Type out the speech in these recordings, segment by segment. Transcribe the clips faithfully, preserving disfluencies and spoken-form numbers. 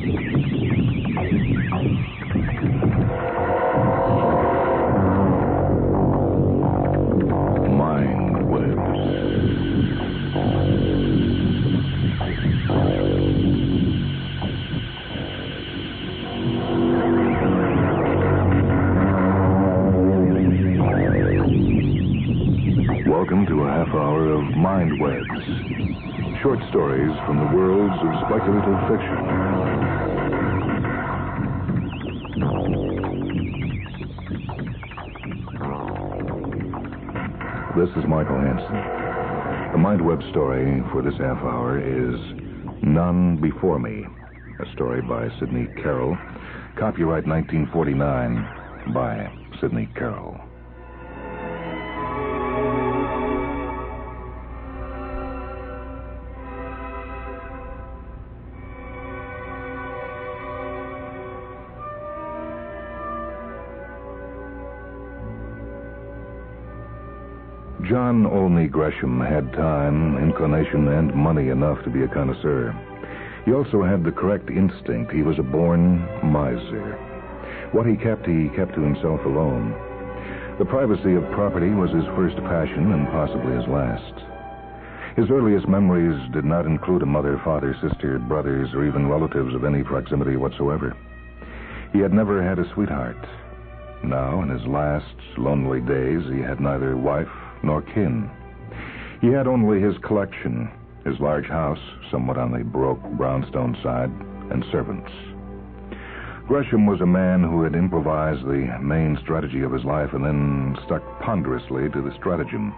Welcome to a half hour of Mind Webs. Short stories from the worlds of speculative fiction. This is Michael Hansen. The Mind Web story for this half hour is None Before Me, a story by Sidney Carroll. Copyright nineteen forty-nine by Sidney Carroll. John Olney Gresham had time, inclination, and money enough to be a connoisseur. He also had the correct instinct. He was a born miser. What he kept, he kept to himself alone. The privacy of property was his first passion and possibly his last. His earliest memories did not include a mother, father, sister, brothers, or even relatives of any proximity whatsoever. He had never had a sweetheart. Now, in his last lonely days, he had neither wife nor kin. He had only his collection, his large house, somewhat on the baroque brownstone side, and servants. Gresham was a man who had improvised the main strategy of his life and then stuck ponderously to the stratagem.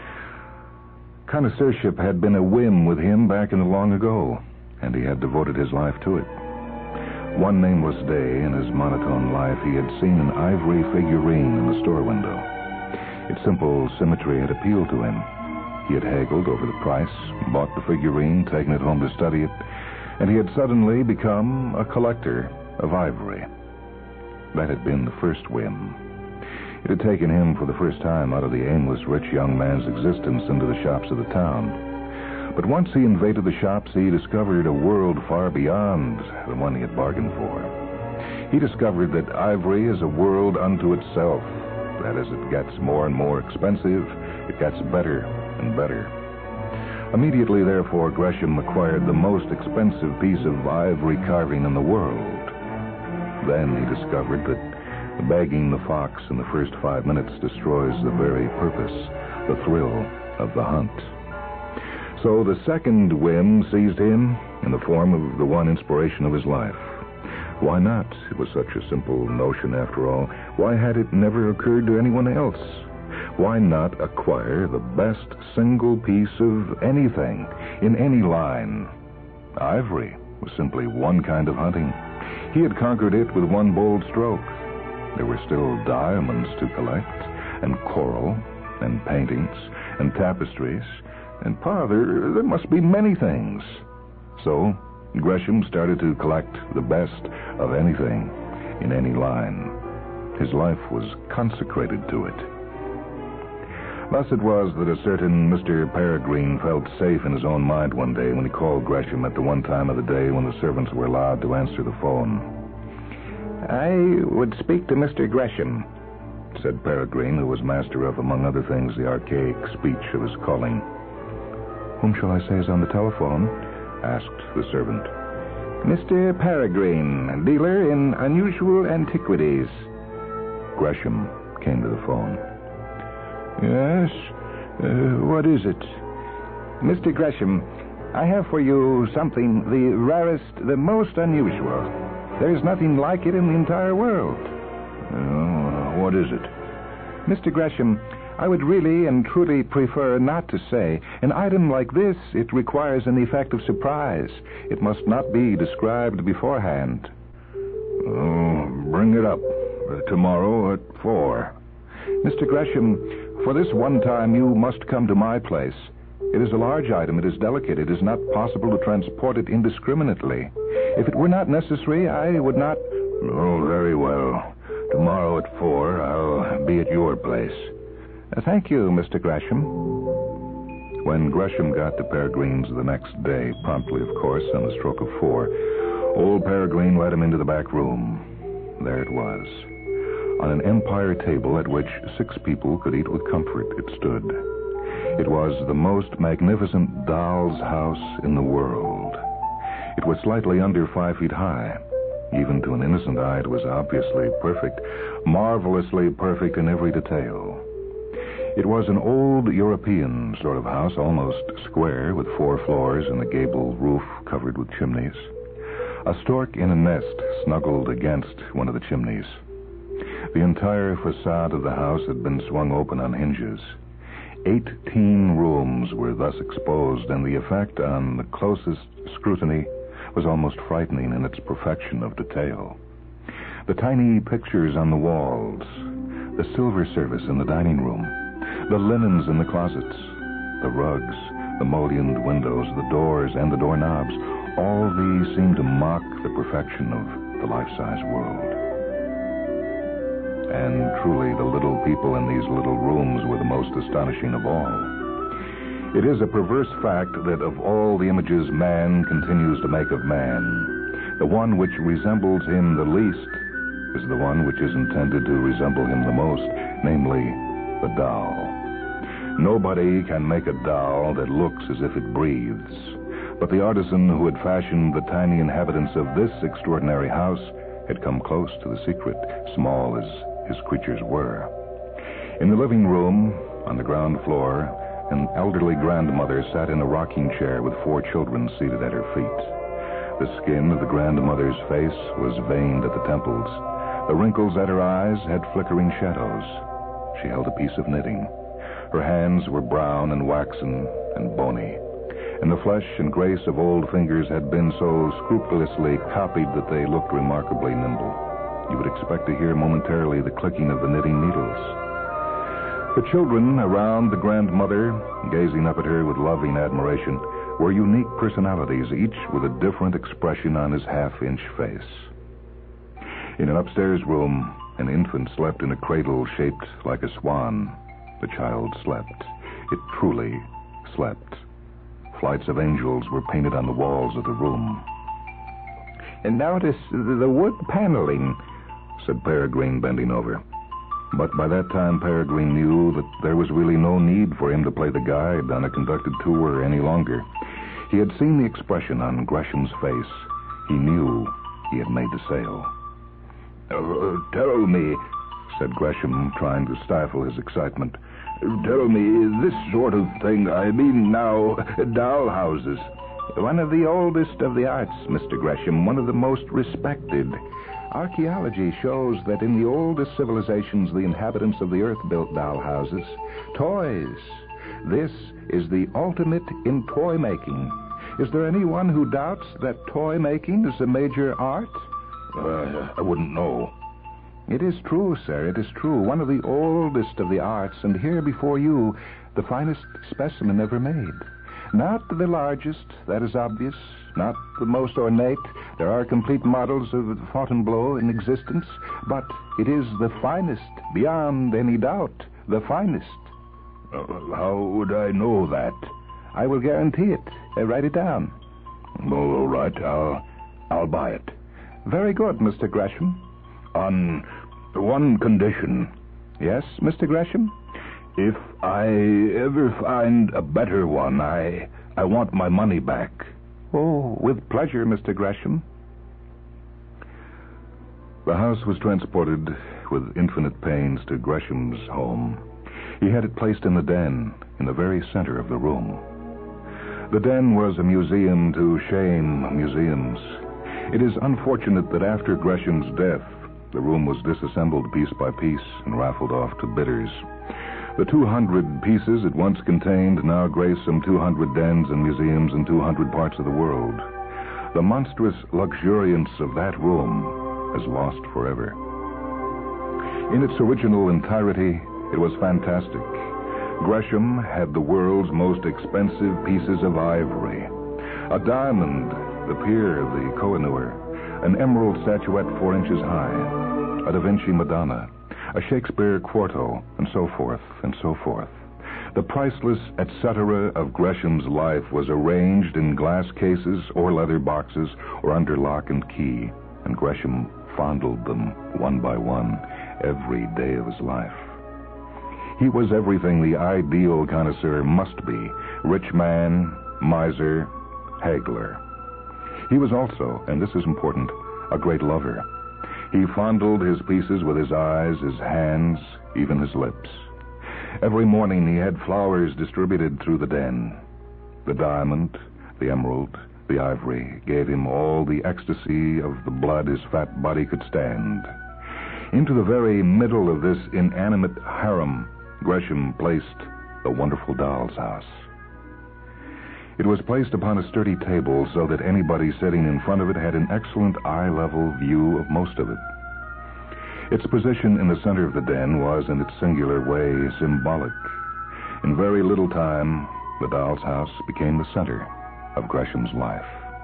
Connoisseurship had been a whim with him back in the long ago, and he had devoted his life to it. One nameless day in his monotone life, he had seen an ivory figurine in the store window. Its simple symmetry had appealed to him. He had haggled over the price, bought the figurine, taken it home to study it, and he had suddenly become a collector of ivory. That had been the first whim. It had taken him for the first time out of the aimless rich young man's existence into the shops of the town. But once he invaded the shops, he discovered a world far beyond the one he had bargained for. He discovered that ivory is a world unto itself, that as it gets more and more expensive, it gets better and better. Immediately, therefore, Gresham acquired the most expensive piece of ivory carving in the world. Then he discovered that bagging the fox in the first five minutes destroys the very purpose, the thrill of the hunt. So the second whim seized him in the form of the one inspiration of his life. Why not? It was such a simple notion, after all. Why had it never occurred to anyone else? Why not acquire the best single piece of anything, in any line? Ivory was simply one kind of hunting. He had conquered it with one bold stroke. There were still diamonds to collect, and coral, and paintings, and tapestries, and, pa, there, there must be many things. So Gresham started to collect the best of anything in any line. His life was consecrated to it. Thus it was that a certain Mister Peregrine felt safe in his own mind one day when he called Gresham at the one time of the day when the servants were allowed to answer the phone. "I would speak to Mister Gresham," said Peregrine, who was master of, among other things, the archaic speech of his calling. "Whom shall I say is on the telephone?" asked the servant. "Mister Peregrine, dealer in unusual antiquities." Gresham came to the phone. "Yes? Uh, what is it?" "Mister Gresham, I have for you something the rarest, the most unusual. There is nothing like it in the entire world." Uh, what is it?" "Mister Gresham, I would really and truly prefer not to say. An item like this, it requires an effect of surprise. It must not be described beforehand." Oh, bring it up. Uh, tomorrow at four. "Mister Gresham, for this one time you must come to my place. It is a large item. It is delicate. It is not possible to transport it indiscriminately. If it were not necessary, I would not..." "Oh, very well. Tomorrow at four, I'll be at your place." "Thank you, Mister Gresham." When Gresham got to Peregrine's the next day, promptly, of course, on the stroke of four, Old Peregrine led him into the back room. There it was. On an empire table at which six people could eat with comfort, it stood. It was the most magnificent doll's house in the world. It was slightly under five feet high. Even to an innocent eye, it was obviously perfect, marvelously perfect in every detail. It was an old European sort of house, almost square, with four floors and a gable roof covered with chimneys. A stork in a nest snuggled against one of the chimneys. The entire facade of the house had been swung open on hinges. Eighteen rooms were thus exposed, and the effect on the closest scrutiny was almost frightening in its perfection of detail. The tiny pictures on the walls, the silver service in the dining room, the linens in the closets, the rugs, the mullioned windows, the doors, and the doorknobs, all these seemed to mock the perfection of the life-size world. And truly, the little people in these little rooms were the most astonishing of all. It is a perverse fact that of all the images man continues to make of man, the one which resembles him the least is the one which is intended to resemble him the most, namely, the doll. Nobody can make a doll that looks as if it breathes, but the artisan who had fashioned the tiny inhabitants of this extraordinary house had come close to the secret, small as his creatures were. In the living room, on the ground floor, an elderly grandmother sat in a rocking chair with four children seated at her feet. The skin of the grandmother's face was veined at the temples. The wrinkles at her eyes had flickering shadows. She held a piece of knitting. Her hands were brown and waxen and bony, and the flesh and grace of old fingers had been so scrupulously copied that they looked remarkably nimble. You would expect to hear momentarily the clicking of the knitting needles. The children around the grandmother, gazing up at her with loving admiration, were unique personalities, each with a different expression on his half-inch face. In an upstairs room, an infant slept in a cradle shaped like a swan. The child slept. It truly slept. Flights of angels were painted on the walls of the room. And notice the wood paneling, said Peregrine, bending over. But by that time, Peregrine knew that there was really no need for him to play the guide on a conducted tour any longer. He had seen the expression on Gresham's face. He knew he had made the sale. Uh, tell me, said Gresham, trying to stifle his excitement. Tell me, this sort of thing, I mean now, doll houses. One of the oldest of the arts, Mister Gresham, one of the most respected. Archaeology shows that in the oldest civilizations, the inhabitants of the earth built doll houses. Toys. This is the ultimate in toy making. Is there anyone who doubts that toy making is a major art? Uh, I wouldn't know. It is true, sir, it is true. One of the oldest of the arts, and here before you, the finest specimen ever made. Not the largest, that is obvious. Not the most ornate. There are complete models of Fontainebleau in existence. But it is the finest, beyond any doubt. The finest. Uh, how would I know that? I will guarantee it. Uh, write it down. All right, I'll, I'll buy it. Very good, Mister Gresham. On one condition. Yes, Mister Gresham? If I ever find a better one, I I want my money back. Oh, with pleasure, Mister Gresham. The house was transported with infinite pains to Gresham's home. He had it placed in the den, in the very center of the room. The den was a museum to shame museums. It is unfortunate that after Gresham's death, the room was disassembled piece by piece and raffled off to bidders. The two hundred pieces it once contained now grace some two hundred dens and museums in two hundred parts of the world. The monstrous luxuriance of that room is lost forever. In its original entirety, it was fantastic. Gresham had the world's most expensive pieces of ivory. A diamond, the peer of the Koh-i-Noor, an emerald statuette four inches high, a Da Vinci Madonna, a Shakespeare quarto, and so forth, and so forth. The priceless et cetera of Gresham's life was arranged in glass cases or leather boxes or under lock and key, and Gresham fondled them one by one every day of his life. He was everything the ideal connoisseur must be: rich man, miser, haggler. He was also, and this is important, a great lover. He fondled his pieces with his eyes, his hands, even his lips. Every morning he had flowers distributed through the den. The diamond, the emerald, the ivory gave him all the ecstasy of the blood his fat body could stand. Into the very middle of this inanimate harem, Gresham placed the wonderful doll's house. It was placed upon a sturdy table so that anybody sitting in front of it had an excellent eye-level view of most of it. Its position in the center of the den was, in its singular way, symbolic. In very little time, the doll's house became the center of Gresham's life.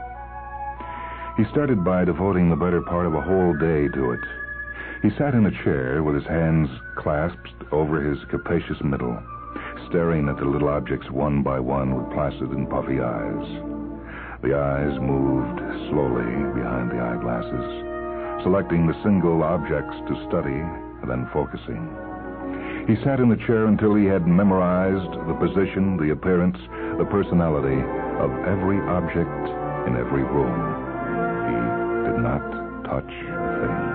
He started by devoting the better part of a whole day to it. He sat in a chair with his hands clasped over his capacious middle, staring at the little objects one by one with placid and puffy eyes. The eyes moved slowly behind the eyeglasses, selecting the single objects to study, and then focusing. He sat in the chair until he had memorized the position, the appearance, the personality of every object in every room. He did not touch a thing.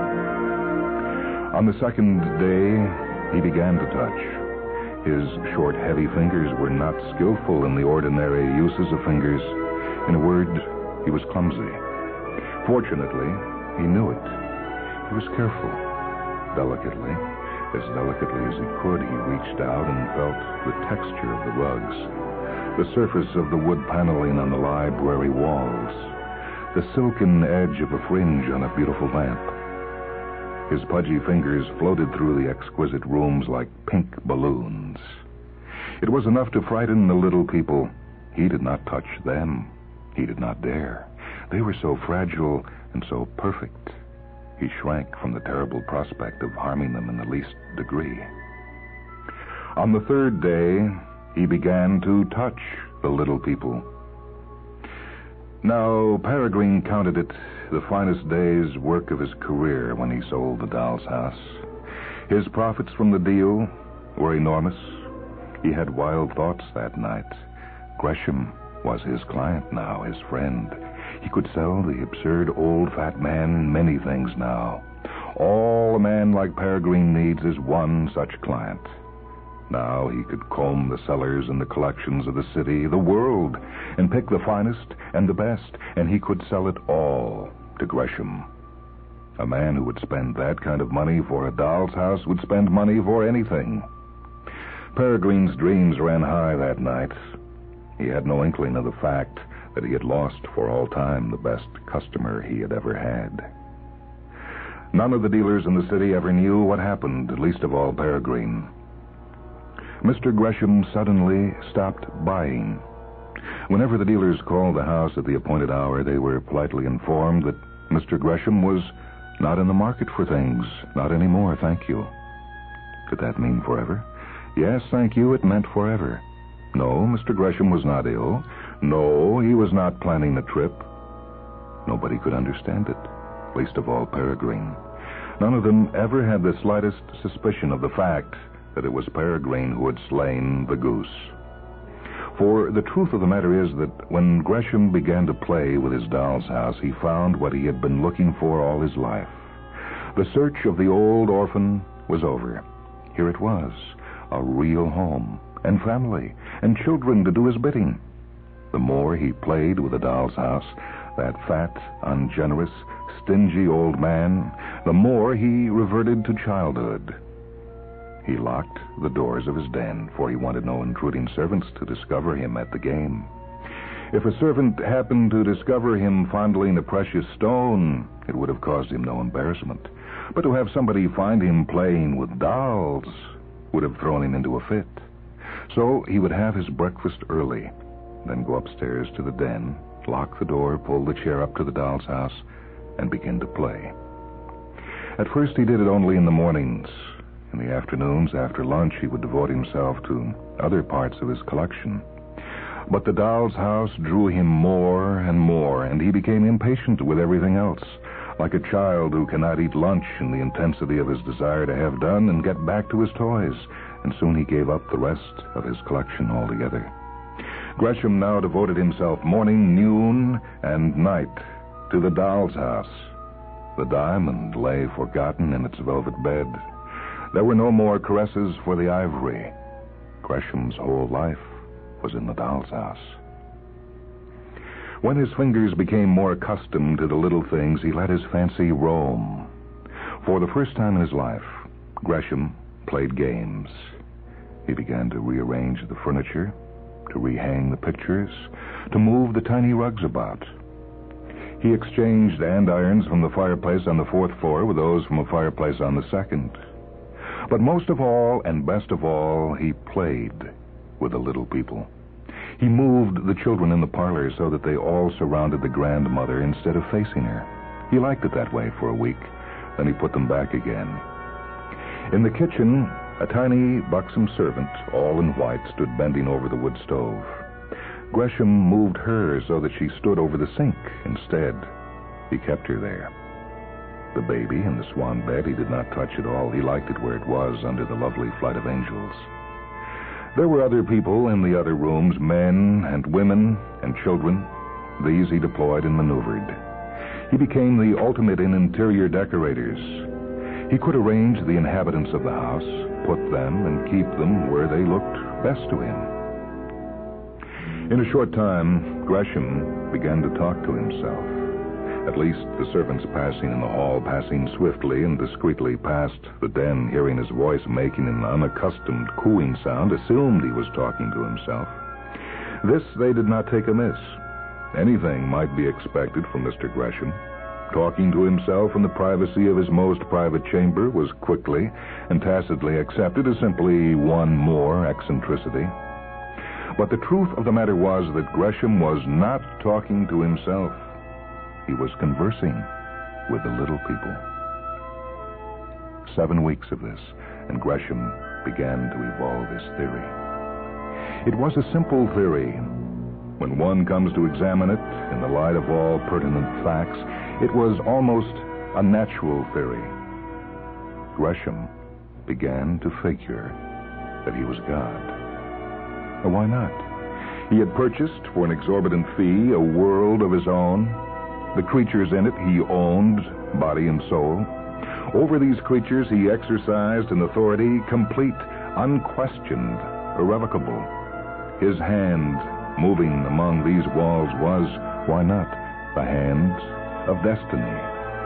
On the second day, he began to touch. His short, heavy fingers were not skillful in the ordinary uses of fingers. In a word, he was clumsy. Fortunately, he knew it. He was careful. Delicately, as delicately as he could, he reached out and felt the texture of the rugs, the surface of the wood paneling on the library walls, the silken edge of a fringe on a beautiful lamp. His pudgy fingers floated through the exquisite rooms like pink balloons. It was enough to frighten the little people. He did not touch them. He did not dare. They were so fragile and so perfect. He shrank from the terrible prospect of harming them in the least degree. On the third day, he began to touch the little people. Now, Peregrine counted it the finest day's work of his career when he sold the doll's house. His profits from the deal were enormous. He had wild thoughts that night. Gresham was his client now, his friend. He could sell the absurd old fat man many things now. All a man like Peregrine needs is one such client. Now he could comb the cellars and the collections of the city, the world, and pick the finest and the best, and he could sell it all to Gresham. A man who would spend that kind of money for a doll's house would spend money for anything. Peregrine's dreams ran high that night. He had no inkling of the fact that he had lost for all time the best customer he had ever had. None of the dealers in the city ever knew what happened, least of all Peregrine. Mister Gresham suddenly stopped buying. Whenever the dealers called the house at the appointed hour, they were politely informed that Mister Gresham was not in the market for things. Not anymore, thank you. Could that mean forever? Yes, thank you, it meant forever. No, Mister Gresham was not ill. No, he was not planning the trip. Nobody could understand it, least of all Peregrine. None of them ever had the slightest suspicion of the fact that it was Peregrine who had slain the goose. For the truth of the matter is that when Gresham began to play with his doll's house, he found what he had been looking for all his life. The search of the old orphan was over. Here it was, a real home, and family, and children to do his bidding. The more he played with the doll's house, that fat, ungenerous, stingy old man, the more he reverted to childhood. He locked the doors of his den, for he wanted no intruding servants to discover him at the game. If a servant happened to discover him fondling a precious stone, it would have caused him no embarrassment. But to have somebody find him playing with dolls would have thrown him into a fit. So he would have his breakfast early, then go upstairs to the den, lock the door, pull the chair up to the doll's house, and begin to play. At first he did it only in the mornings. In the afternoons, after lunch, he would devote himself to other parts of his collection. But the doll's house drew him more and more, and he became impatient with everything else, like a child who cannot eat lunch in the intensity of his desire to have done and get back to his toys, and soon he gave up the rest of his collection altogether. Gresham now devoted himself morning, noon, and night to the doll's house. The diamond lay forgotten in its velvet bed. There were no more caresses for the ivory. Gresham's whole life was in the doll's house. When his fingers became more accustomed to the little things, he let his fancy roam. For the first time in his life, Gresham played games. He began to rearrange the furniture, to rehang the pictures, to move the tiny rugs about. He exchanged andirons from the fireplace on the fourth floor with those from a fireplace on the second. But most of all, and best of all, he played with the little people. He moved the children in the parlor so that they all surrounded the grandmother instead of facing her. He liked it that way for a week. Then he put them back again. In the kitchen, a tiny, buxom servant, all in white, stood bending over the wood stove. Gresham moved her so that she stood over the sink instead. He kept her there. The baby in the swan bed he did not touch at all. He liked it where it was, under the lovely flight of angels. There were other people in the other rooms, men and women and children. These he deployed and maneuvered. He became the ultimate in interior decorators. He could arrange the inhabitants of the house, put them and keep them where they looked best to him. In a short time, Gresham began to talk to himself. At least the servants passing in the hall, passing swiftly and discreetly past the den, hearing his voice making an unaccustomed cooing sound, assumed he was talking to himself. This they did not take amiss. Anything might be expected from Mister Gresham. Talking to himself in the privacy of his most private chamber was quickly and tacitly accepted as simply one more eccentricity. But the truth of the matter was that Gresham was not talking to himself. He was conversing with the little people. Seven weeks of this, and Gresham began to evolve his theory. It was a simple theory. When one comes to examine it in the light of all pertinent facts, it was almost a natural theory. Gresham began to figure that he was God. Well, why not? He had purchased for an exorbitant fee a world of his own. The creatures in it he owned, body and soul. Over these creatures he exercised an authority complete, unquestioned, irrevocable. His hand moving among these walls was, why not, the hand of destiny.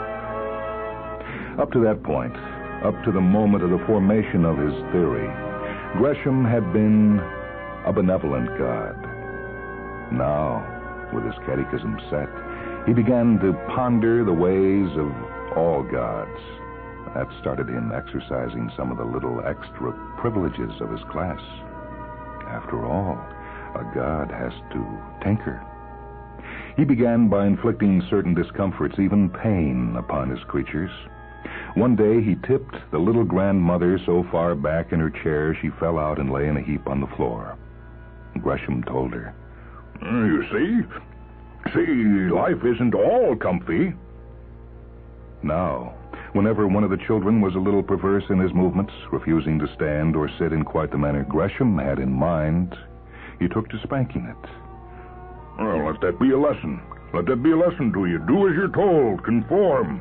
Up to that point, up to the moment of the formation of his theory, Gresham had been a benevolent God. Now, with his catechism set, he began to ponder the ways of all gods. That started him exercising some of the little extra privileges of his class. After all, a god has to tinker. He began by inflicting certain discomforts, even pain, upon his creatures. One day he tipped the little grandmother so far back in her chair she fell out and lay in a heap on the floor. Gresham told her, "You see? See, life isn't all comfy." Now, whenever one of the children was a little perverse in his movements, refusing to stand or sit in quite the manner Gresham had in mind, he took to spanking it. Well, let that be a lesson. Let that be a lesson to you. Do as you're told. Conform.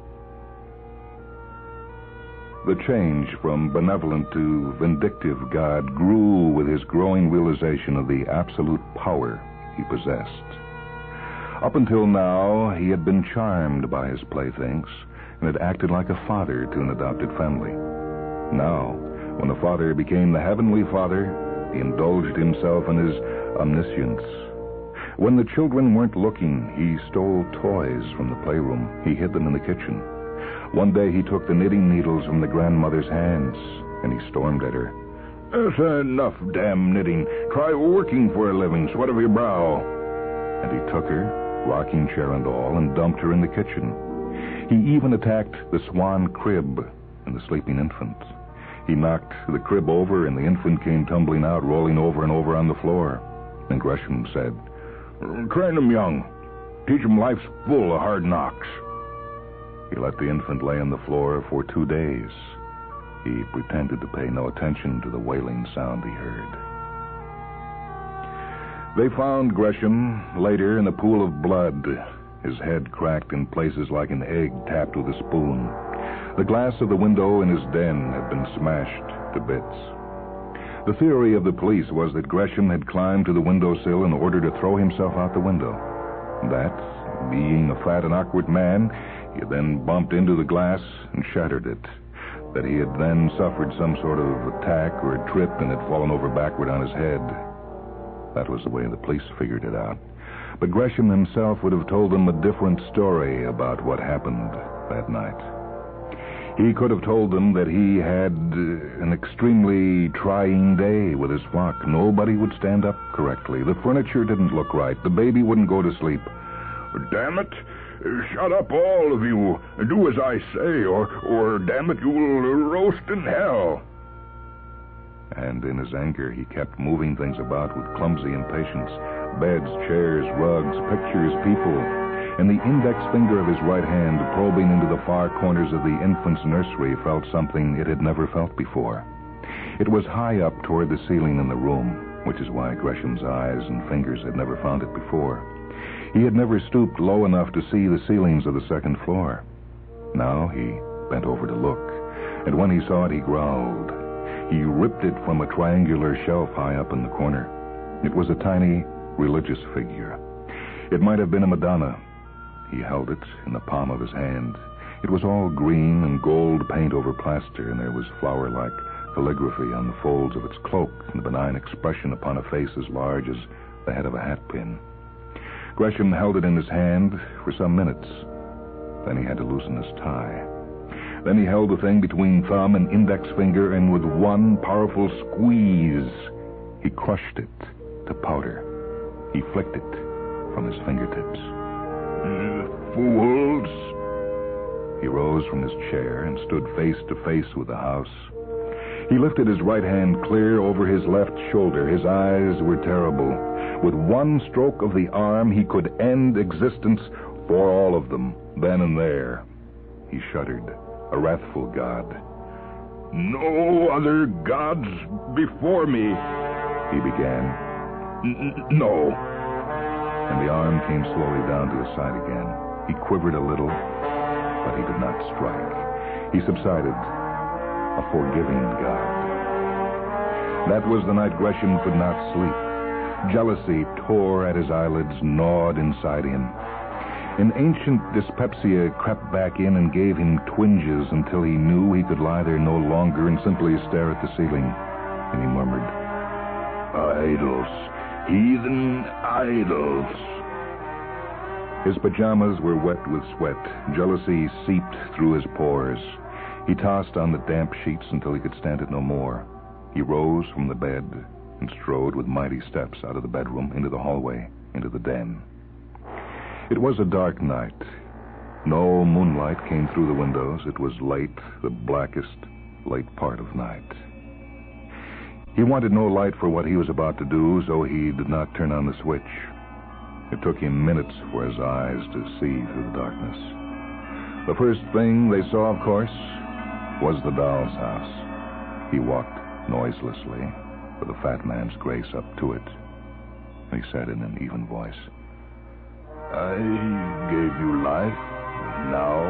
The change from benevolent to vindictive God grew with his growing realization of the absolute power he possessed. Up until now, he had been charmed by his playthings and had acted like a father to an adopted family. Now, when the Father became the Heavenly Father, he indulged himself in his omniscience. When the children weren't looking, he stole toys from the playroom. He hid them in the kitchen. One day he took the knitting needles from the grandmother's hands, and he stormed at her. "That's enough damn knitting. Try working for a living. Sweat of your brow." And he took her, rocking chair and all, and dumped her in the kitchen. He even attacked the swan crib and the sleeping infant. He knocked the crib over, and the infant came tumbling out, rolling over and over on the floor. And Gresham said, "Train him young. Teach him life's full of hard knocks." He let the infant lay on the floor for two days. He pretended to pay no attention to the wailing sound he heard. They found Gresham later in a pool of blood, his head cracked in places like an egg tapped with a spoon. The glass of the window in his den had been smashed to bits. The theory of the police was that Gresham had climbed to the windowsill in order to throw himself out the window. That, being a fat and awkward man, he had then bumped into the glass and shattered it. That he had then suffered some sort of attack or a trip and had fallen over backward on his head. That was the way the police figured it out. But Gresham himself would have told them a different story about what happened that night. He could have told them that he had an extremely trying day with his flock. Nobody would stand up correctly. The furniture didn't look right. The baby wouldn't go to sleep. "Damn it! Shut up, all of you. Do as I say, or, or damn it, you will roast in hell." And in his anger, he kept moving things about with clumsy impatience. Beds, chairs, rugs, pictures, people. And the index finger of his right hand, probing into the far corners of the infant's nursery, felt something it had never felt before. It was high up toward the ceiling in the room, which is why Gresham's eyes and fingers had never found it before. He had never stooped low enough to see the ceilings of the second floor. Now he bent over to look, and when he saw it, he growled. He ripped it from a triangular shelf high up in the corner. It was a tiny religious figure. It might have been a Madonna. He held it in the palm of his hand. It was all green and gold paint over plaster, and there was flower-like calligraphy on the folds of its cloak and the benign expression upon a face as large as the head of a hat pin. Gresham held it in his hand for some minutes. Then he had to loosen his tie. Then he held the thing between thumb and index finger, and with one powerful squeeze, he crushed it to powder. He flicked it from his fingertips. "Fools!" He rose from his chair and stood face to face with the house. He lifted his right hand clear over his left shoulder. His eyes were terrible. With one stroke of the arm, he could end existence for all of them, then and there. He shuddered, a wrathful god. "No other gods before me," he began. N- no. And the arm came slowly down to his side again. He quivered a little, but he did not strike. He subsided, a forgiving god. That was the night Gresham could not sleep. Jealousy tore at his eyelids, gnawed inside him. An ancient dyspepsia crept back in and gave him twinges until he knew he could lie there no longer and simply stare at the ceiling. And he murmured, "Idols, heathen idols." His pajamas were wet with sweat. Jealousy seeped through his pores. He tossed on the damp sheets until he could stand it no more. He rose from the bed and strode with mighty steps out of the bedroom, into the hallway, into the den. It was a dark night. No moonlight came through the windows. It was late, the blackest, late part of night. He wanted no light for what he was about to do, so he did not turn on the switch. It took him minutes for his eyes to see through the darkness. The first thing they saw, of course, was the doll's house. He walked noiselessly, with a fat man's grace up to it. He said in an even voice, "I gave you life, now..."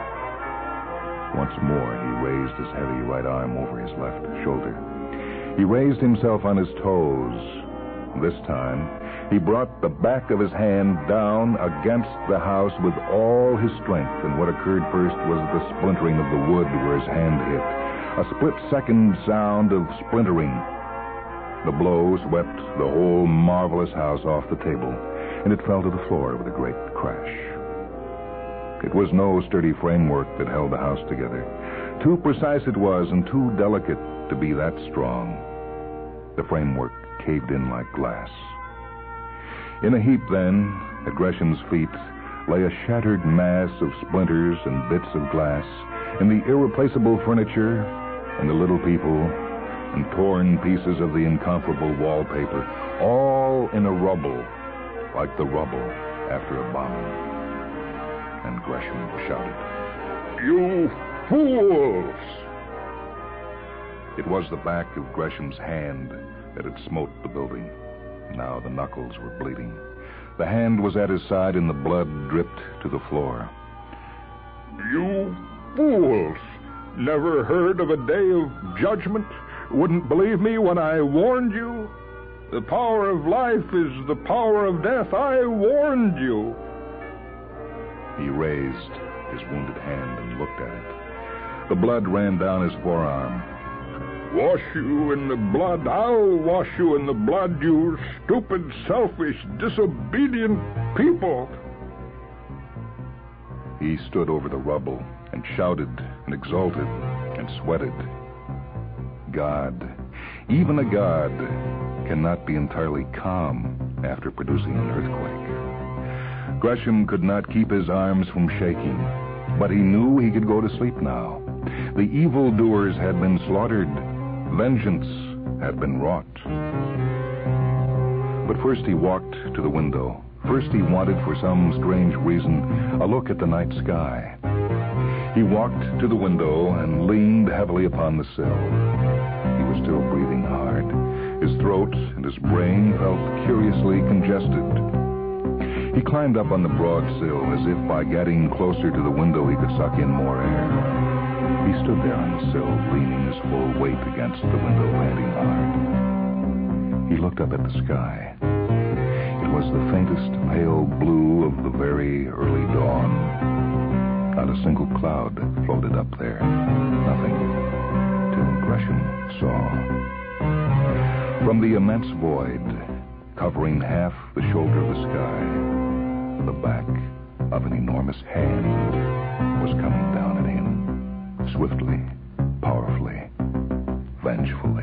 Once more, he raised his heavy right arm over his left shoulder. He raised himself on his toes. This time, he brought the back of his hand down against the house with all his strength, and what occurred first was the splintering of the wood where his hand hit. A split-second sound of splintering. The blow swept the whole marvelous house off the table, and it fell to the floor with a great crash. It was no sturdy framework that held the house together. Too precise it was, and too delicate to be that strong. The framework caved in like glass. In a heap, then, at Gresham's feet, lay a shattered mass of splinters and bits of glass, and the irreplaceable furniture and the little people, and torn pieces of the incomparable wallpaper, all in a rubble, like the rubble after a bombing. And Gresham shouted, "You fools!" It was the back of Gresham's hand that had smote the building. Now the knuckles were bleeding. The hand was at his side, and the blood dripped to the floor. "You fools! Never heard of a day of judgment? Wouldn't believe me when I warned you? The power of life is the power of death. I warned you." He raised his wounded hand and looked at it. The blood ran down his forearm. "Wash you in the blood. I'll wash you in the blood, you stupid, selfish, disobedient people." He stood over the rubble and shouted and exulted and sweated. God, even a God, cannot be entirely calm after producing an earthquake. Gresham could not keep his arms from shaking, but he knew he could go to sleep now. The evildoers had been slaughtered. Vengeance had been wrought. But first he walked to the window. First he wanted, for some strange reason, a look at the night sky. He walked to the window and leaned heavily upon the sill. He was still breathing hard. His throat and his brain felt curiously congested. He climbed up on the broad sill as if by getting closer to the window he could suck in more air. He stood there on the sill, leaning his full weight against the window, panting hard. He looked up at the sky. It was the faintest pale blue of the very early dawn. Not a single cloud floated up there. Nothing, till Gresham saw. From the immense void, covering half the shoulder of the sky, the back of an enormous hand was coming down at him, swiftly, powerfully, vengefully.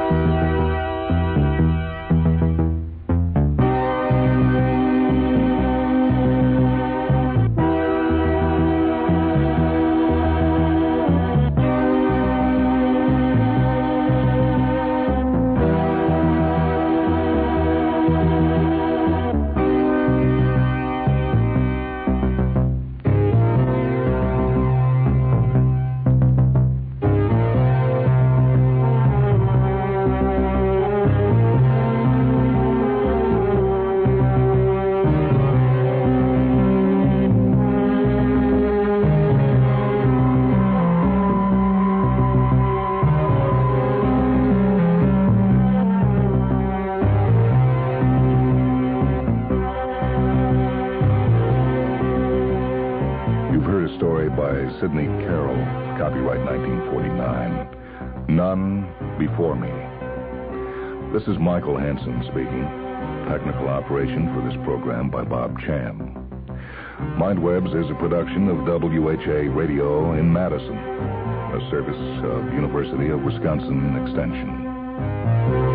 Sidney Carroll, copyright nineteen forty-nine. None Before Me. This is Michael Hansen speaking. Technical operation for this program by Bob Cham. Mindwebs is a production of W H A Radio in Madison, a service of University of Wisconsin Extension.